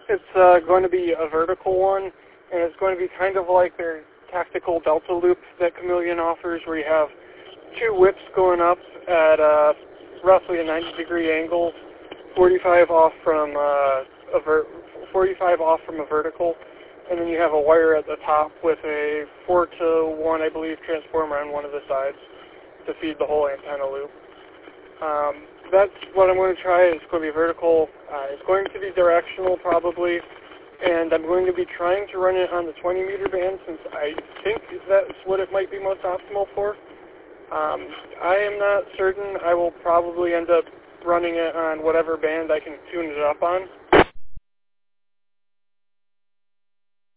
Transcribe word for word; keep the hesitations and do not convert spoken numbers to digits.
It's uh, going to be a vertical one, and it's going to be kind of like their tactical delta loop that Chameleon offers, where you have two whips going up at uh, roughly a ninety degree angle, forty-five off from uh, a ver- forty-five off from a vertical, and then you have a wire at the top with a four to one, I believe, transformer on one of the sides to feed the whole antenna loop. Um, that's what I'm going to try. It's going to be vertical. Uh, it's going to be directional probably, and I'm going to be trying to run it on the twenty meter band since I think that's what it might be most optimal for. Um, I am not certain. I will probably end up running it on whatever band I can tune it up on.